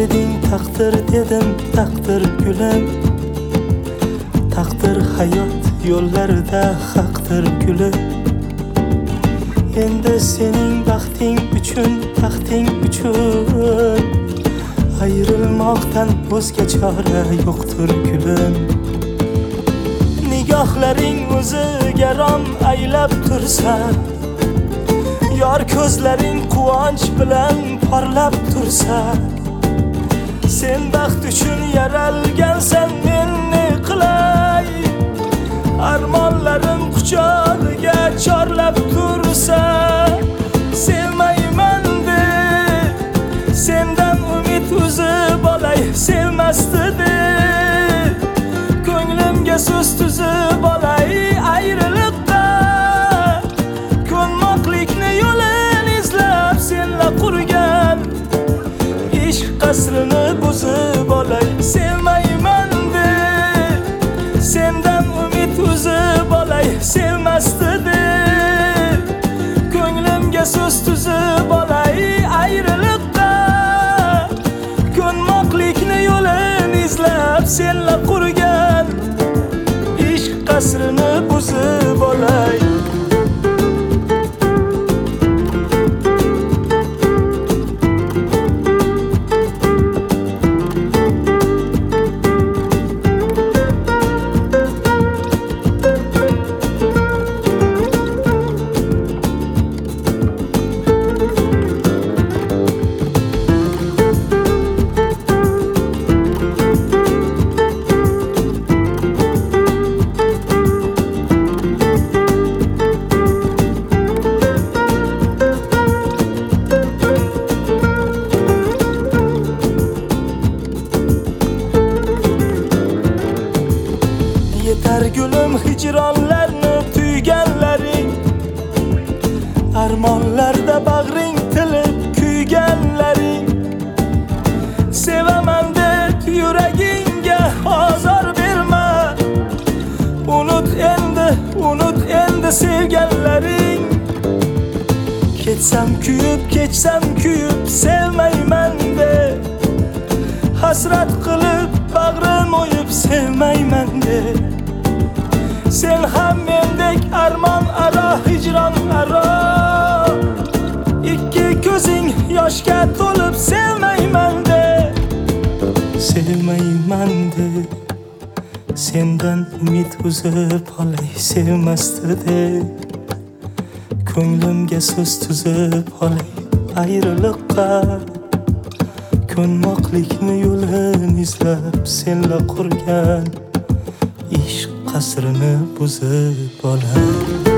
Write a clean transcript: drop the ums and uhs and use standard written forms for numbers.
deding taqdir dedim, taqdir gulim. Taqdir hayot yo'llarida haqdir gulib. Endi sening baxting uchun, taxting uchun ayrilmoqdan o'zga chora yo'qdir gulim. Nigohlaring o'ziga rom aylab tursa, yor ko'zlaring quvonch bilan porlab tursa, sen baxt uchun yaralgansan, men ne qilay? Armonlarim quchog'iga chorlab tursa, sevmayman deb sendan umid uzib olay, sevmasdi deb ko'nglimga so'z tuzib olay. Ayriliqqa ko'nmoqlikni yo'lin izlab senla qurgan ishq qasrini buzib olay. Sevmayman deb sendan umid uzib olay, sevmasdi deb ko'nglimga so'z tuzib olay. Ayriliqqa ko'nmoqlikni yo'lin izlab senla qurgan ishq qasrini buzib olay. Yetar gulim hijronlarni tuyganlaring, armonlarda bag'ring tilib kuyganlaring. Sevaman deb yuragingga ozor berma, unut endi sevganlaring. Ketsam kuyib sevmayman deb hasrat qilib bag'rim o'yib sevmayman deb, sen ham mendek armon aro, hijron aro, ikki ko'zing yoshga to'lib sevmayman deb, sevmayman deb sendan umid uzib olay, sevmasdi deb ko'nglimga so'z tuzib olay. Ayriliqqa ko'nmoqlikni yo'lin izlab senla qurgan ishq qasrini buzib olay.